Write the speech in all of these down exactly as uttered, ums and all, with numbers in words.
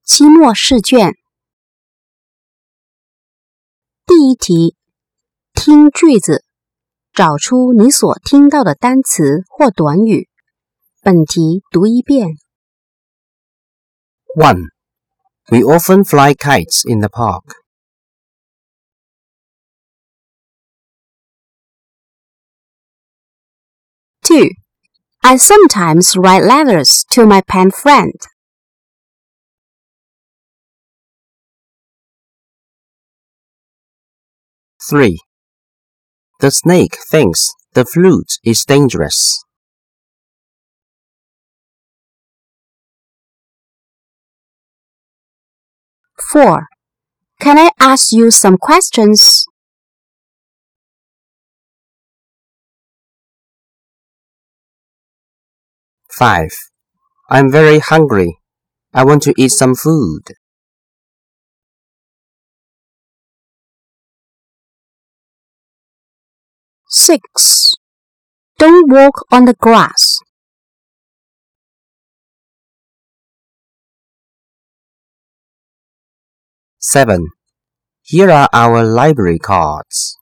期末试卷第一题，听句子，找出你所听到的单词或短语。本题读一遍。 one. We often fly kites in the park. two. I sometimes write letters to my pen friend. three. The snake thinks the flute is dangerous. four. Can I ask you some questions? five. I'm very hungry. I want to eat some food. six. Don't walk on the grass. seven. Here are our library cards.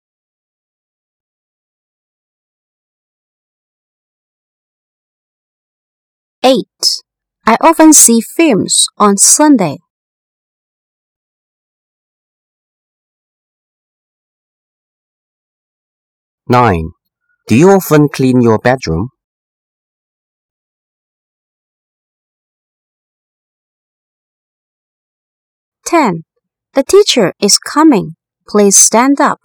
eight. I often see films on Sunday. nine. Do you often clean your bedroom? ten. The teacher is coming. Please stand up.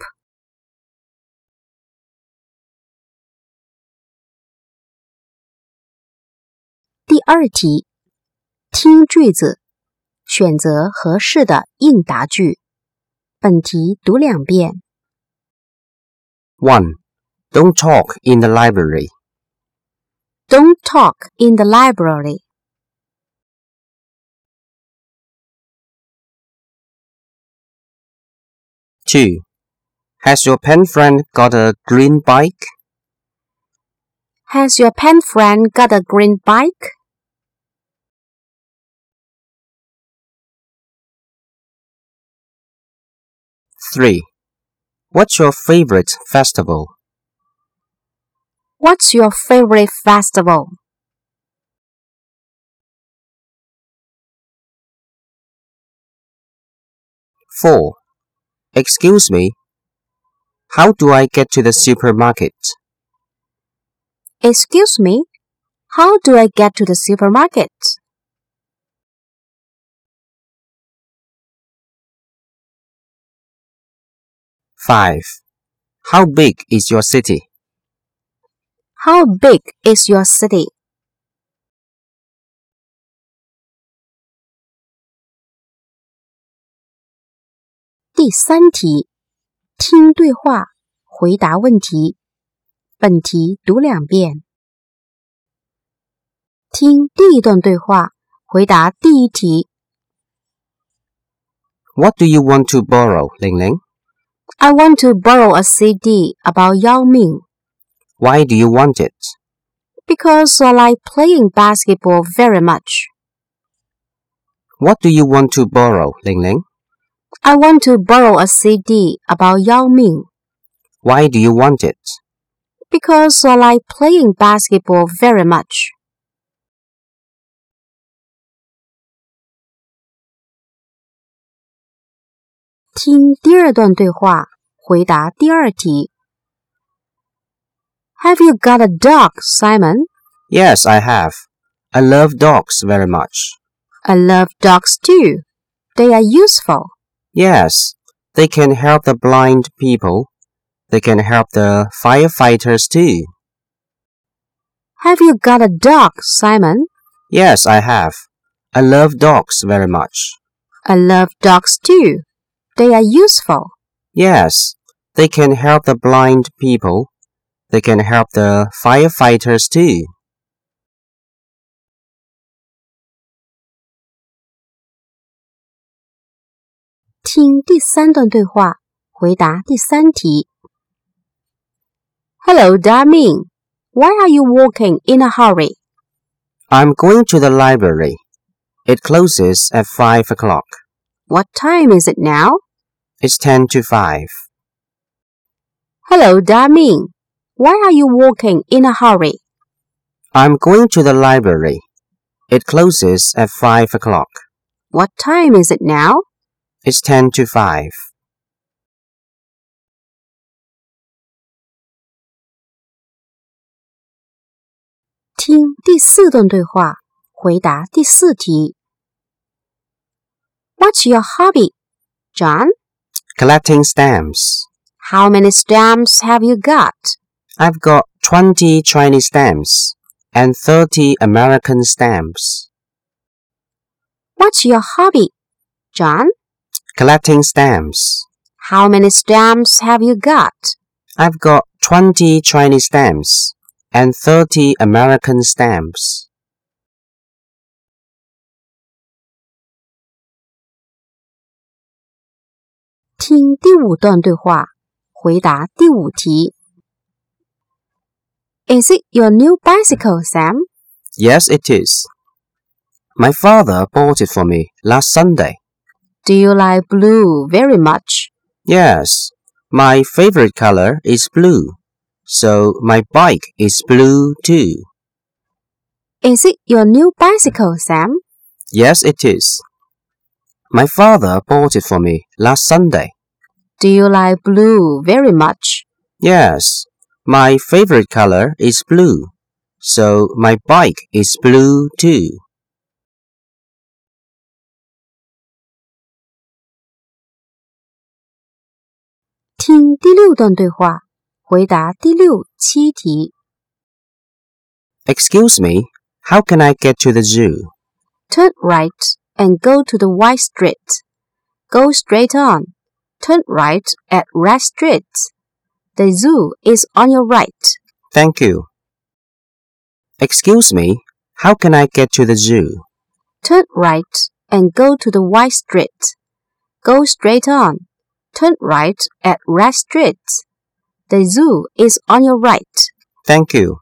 第二题，听句子，选择合适的应答句。本题读两遍。 one. Don't talk in the library. Don't talk in the library. two. Has your pen friend got a green bike? Has your pen friend got a green bike? three. What's your favorite festival? What's your favorite festival? four. Excuse me. How do I get to the supermarket? Excuse me, how do I get to the supermarket? five. How big is your city? How big is your city? 第三题，听对话，回答问题。本题读两遍。听第一段对话，回答第一题。 What do you want to borrow, Ling Ling? I want to borrow a C D about Yao Ming. Why do you want it? Because I like playing basketball very much. What do you want to borrow, Ling Ling? I want to borrow a C D about Yao Ming. Why do you want it? Because I like playing basketball very much. 听第二段对话，回答第二题。Have you got a dog, Simon? Yes, I have. I love dogs very much. I love dogs too. They are useful. Yes, they can help the blind people. They can help the firefighters too. Have you got a dog, Simon? Yes, I have. I love dogs very much. I love dogs too. They are useful. Yes, they can help the blind people. They can help the firefighters too. 听第三段对话，回答第三题。Hello, Damien. Why are you walking in a hurry? I'm going to the library. It closes at five o'clock. What time is it now? It's ten to five. Hello, Damin. Why are you walking in a hurry? I'm going to the library. It closes at five o'clock. What time is it now? It's ten to five. 听第四段对话，回答第四题。What's your hobby, John? Collecting stamps. How many stamps have you got? I've got twenty Chinese stamps and thirty American stamps. What's your hobby, John? Collecting stamps. How many stamps have you got? I've got twenty Chinese stamps and thirty American stamps. 听第五段对话，回答第五题。Is it your new bicycle, Sam? Yes, it is. My father bought it for me last Sunday. Do you like blue very much? Yes, my favorite color is blue, so my bike is blue too. Is it your new bicycle, Sam? Yes, it is. My father bought it for me last Sunday. Do you like blue very much? Yes, my favorite color is blue, so my bike is blue too. 听第六段对话，回答第六、七题。 Excuse me, how can I get to the zoo? Turn right and go to the White Street. Go straight on. Turn right at Red Street. The zoo is on your right. Thank you. Excuse me, how can I get to the zoo? Turn right and go to the White Street. Go straight on. Turn right at Red Street. The zoo is on your right. Thank you.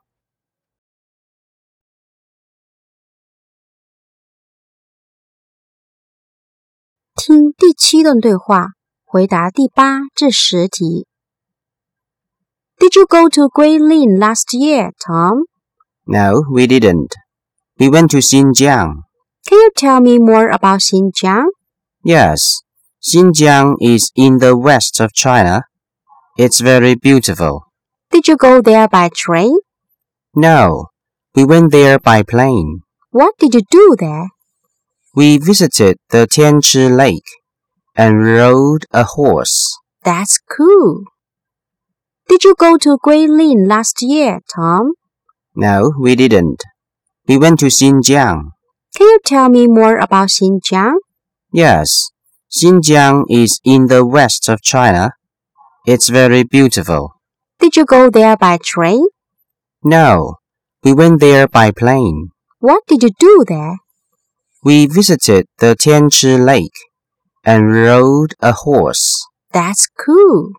听第七段对话，回答第八至十题。Did you go to Guilin last year, Tom? No, we didn't. We went to Xinjiang. Can you tell me more about Xinjiang? Yes, Xinjiang is in the west of China. It's very beautiful. Did you go there by train? No, we went there by plane. What did you do there? We visited the Tianchi Lake and rode a horse. That's cool. Did you go to Guilin last year, Tom? No, we didn't. We went to Xinjiang. Can you tell me more about Xinjiang? Yes, Xinjiang is in the west of China. It's very beautiful. Did you go there by train? No, we went there by plane. What did you do there? We visited the Tianchi Lake and rode a horse. That's cool.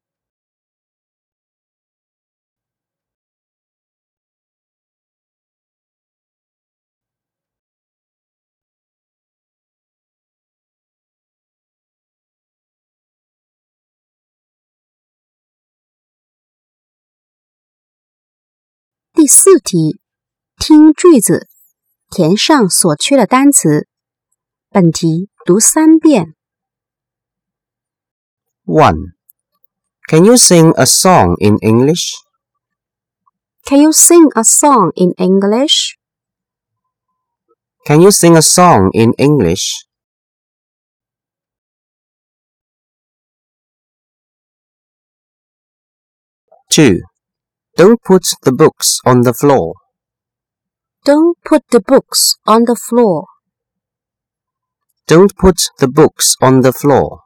第四题，听句子，填上所缺的单词。本题读三遍。 one. Can you sing a song in English? Can you sing a song in English? Can you sing a song in English? two. Don't put the books on the floor. Don't put the books on the floor. Don't put the books on the floor.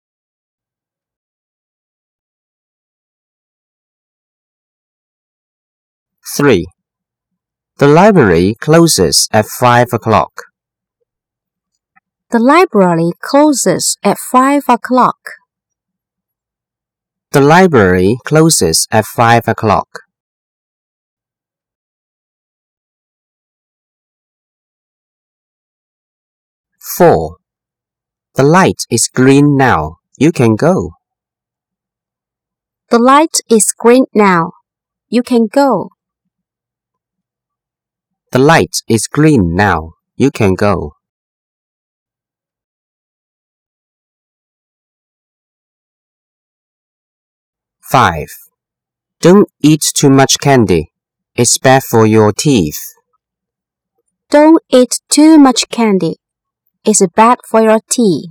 three. The library closes at five o'clock. The library closes at five o'clock. The library closes at five o'clock. four. The light is green now. You can go. The light is green now. You can go. The light is green now. You can go. five. Don't eat too much candy. It's bad for your teeth. Don't eat too much candy. It's bad for your teeth.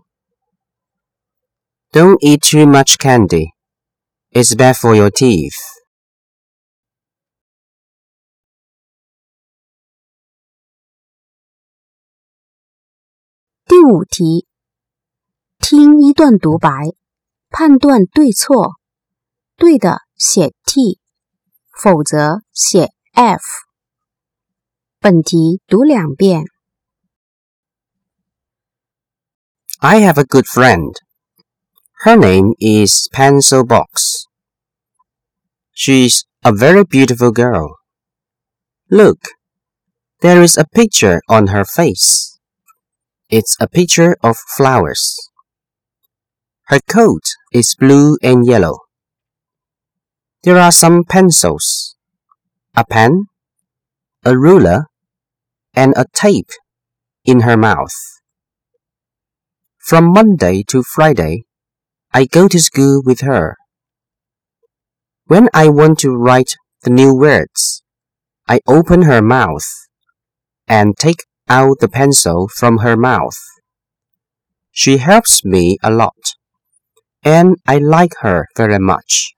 Don't eat too much candy. It's bad for your teeth. 第五题，听一段独白，判断对错，对的写 T， 否则写 F。本题读两遍。 I have a good friend. Her name is Pencil Box. She's a very beautiful girl. Look, there is a picture on her face. It's a picture of flowers. Her coat is blue and yellow. There are some pencils, a pen, a ruler, and a tape in her mouth. From Monday to Friday, I go to school with her. When I want to write the new words, I open her mouth and take out the pencil from her mouth. She helps me a lot, and I like her very much.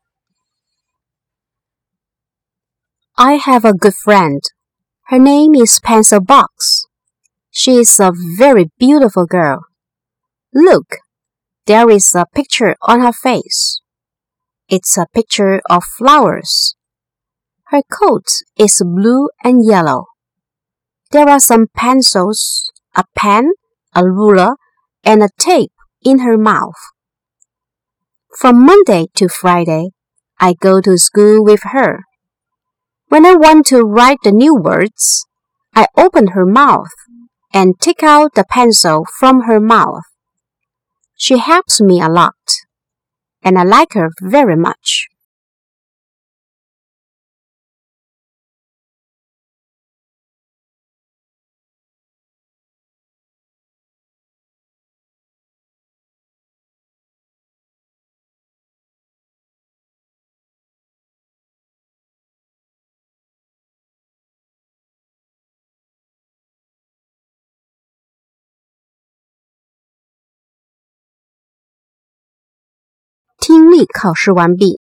I have a good friend. Her name is Pencil Box. She is a very beautiful girl. Look, there is a picture on her face. It's a picture of flowers. Her coat is blue and yellow. There are some pencils, a pen, a ruler, and a tape in her mouth. From Monday to Friday, I go to school with her. When I want to write the new words, I open her mouth and take out the pencil from her mouth. She helps me a lot, and I like her very much. 听力考试完毕。